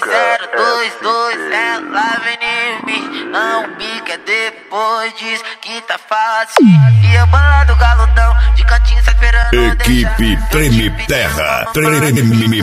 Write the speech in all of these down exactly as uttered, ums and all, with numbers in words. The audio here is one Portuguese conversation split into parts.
zero dois dois, ela vem em mim. Não pica depois diz que tá fácil. E eu bolado galudão, de cantinho só esperando. Equipe Treme Terra. Treme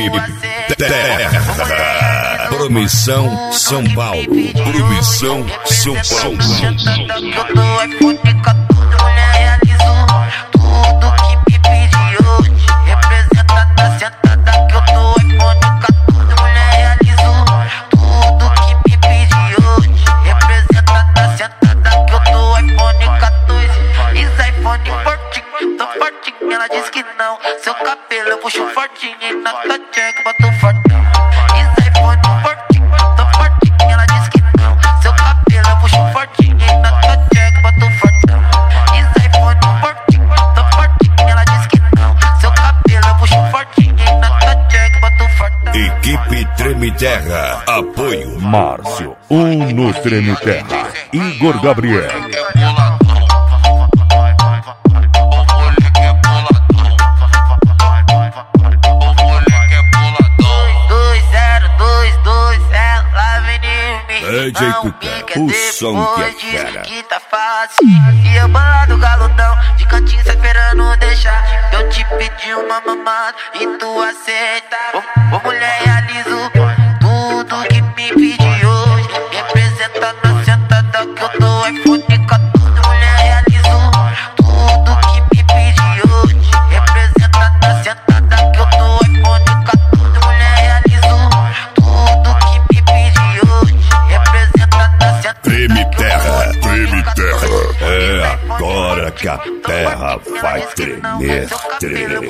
Terra. Promissão São Paulo. Promissão São Paulo. Eu dou iPhone quatorze, mulher realizou tudo que me pediu hoje. Representa da sentada que eu dou iPhone quatorze, mulher realizou tudo que me pediu hoje. Representa da sentada que eu dou iPhone quatorze. Isso iPhone fortinho, tô fortinho, ela diz que não. Seu cabelo eu puxo fortinho e na tua check boto fortão. Isso iPhone fortinho, tô fortinho, ela diz que não. Seu cabelo eu puxo fortinho e na tua check boto fortão. Isso iPhone fortinho, tô fortinho, ela diz que não. Seu cabelo eu puxo fortinho e na tua check boto fortão. Equipe Treme Terra. Apoio Márcio, um no Treme Terra. Igor Gabriel. D J Tuca, o som que é fera. Que tá fácil. E eu bolado galudão, de cantinho só esperando deixar. Eu te pedi uma mamada e tu aceita. Ô, ô mulher realizo tudo que me pedi hoje. Representa na sentada que eu dou iPhone quatorze. Mulher realizo tudo que me pedi hoje. Representa na sentada que eu dou iPhone quatorze. Mulher realizo tudo que me pedi hoje. Treme Terra, Treme Terra. É agora que a terra vai tremer, tremer.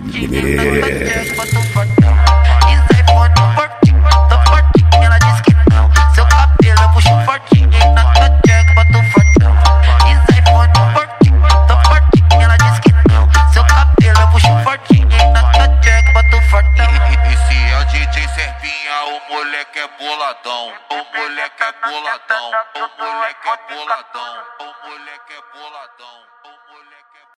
Seu cabelo eu puxo fortinho e na tua check boto fortão. Isso iPhone fortinho, tô fortinho, ela diz que não. Seu cabelo eu puxo fortinho e na tua check boto fortão. Esse é o D J Serpinha, o moleque é boladão. O moleque é boladão. O moleque é boladão. O moleque é boladão.